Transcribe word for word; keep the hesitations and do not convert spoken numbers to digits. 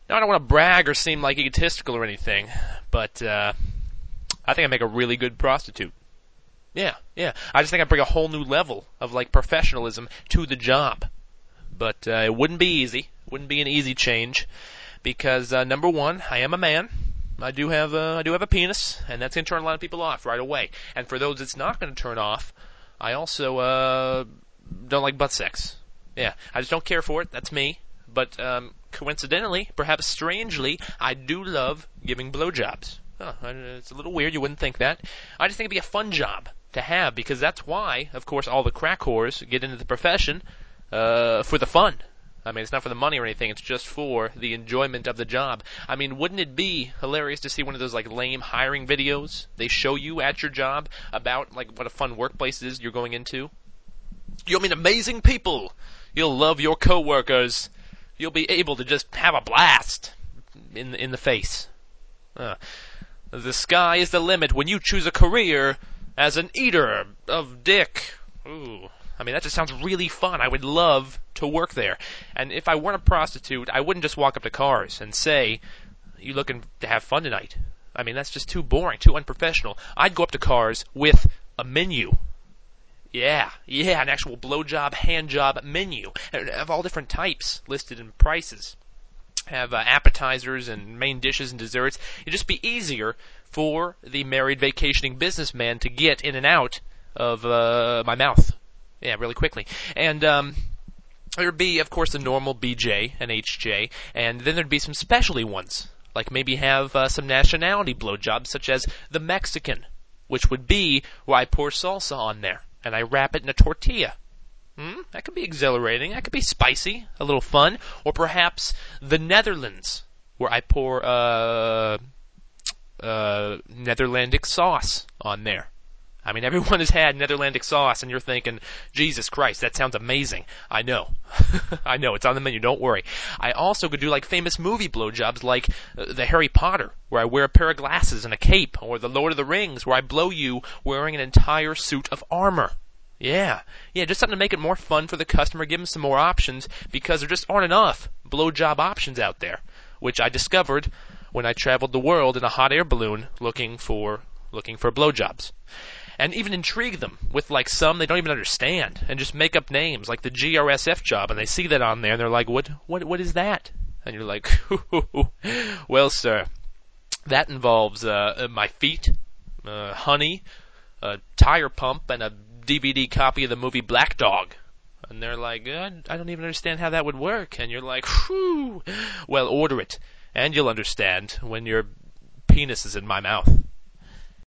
Now, I don't want to brag or seem like egotistical or anything, but uh, I think I make a really good prostitute. Yeah, yeah. I just think I bring a whole new level of, like, professionalism to the job. But uh, it wouldn't be easy. It wouldn't be an easy change because, uh, number one, I am a man. I do have a, I do have a penis, and that's going to turn a lot of people off right away. And for those it's not going to turn off, I also uh, don't like butt sex. Yeah, I just don't care for it. That's me. But um, coincidentally, perhaps strangely, I do love giving blowjobs. Huh, it's a little weird. You wouldn't think that. I just think it'd be a fun job to have because that's why, of course, all the crack whores get into the profession uh, for the fun. I mean, it's not for the money or anything. It's just for the enjoyment of the job. I mean, wouldn't it be hilarious to see one of those, like, lame hiring videos they show you at your job about, like, what a fun workplace it is you're going into? You'll meet amazing people. You'll love your coworkers. You'll be able to just have a blast in in the face. Uh, the sky is the limit when you choose a career as an eater of dick. Ooh. I mean, that just sounds really fun. I would love to work there. And if I weren't a prostitute, I wouldn't just walk up to cars and say, "You looking to have fun tonight?" I mean, that's just too boring, too unprofessional. I'd go up to cars with a menu. Yeah, yeah, an actual blowjob, handjob menu of all different types listed in prices. Have uh, appetizers and main dishes and desserts. It'd just be easier for the married vacationing businessman to get in and out of uh, my mouth. Yeah, really quickly. And um, there'd be, of course, the normal B J and H J, and then there'd be some specialty ones, like maybe have uh, some nationality blowjobs, such as the Mexican, which would be where I pour salsa on there, and I wrap it in a tortilla. Hmm? That could be exhilarating. That could be spicy, a little fun. Or perhaps the Netherlands, where I pour uh, uh, Netherlandic sauce on there. I mean, everyone has had Netherlandic sauce, and you're thinking, Jesus Christ, that sounds amazing. I know. I know, it's on the menu, don't worry. I also could do, like, famous movie blowjobs, like uh, the Harry Potter, where I wear a pair of glasses and a cape, or the Lord of the Rings, where I blow you wearing an entire suit of armor. Yeah, yeah, just something to make it more fun for the customer, give them some more options, because there just aren't enough blowjob options out there, which I discovered when I traveled the world in a hot air balloon looking for looking for blowjobs. And even intrigue them with, like, some they don't even understand, and just make up names, like the G R S F job, and they see that on there, and they're like, what, what, what is that? And you're like, well, sir, that involves uh, my feet, uh, honey, a tire pump, and a D V D copy of the movie Black Dog. And they're like, uh, I don't even understand how that would work. And you're like, whew, well, order it, and you'll understand when your penis is in my mouth.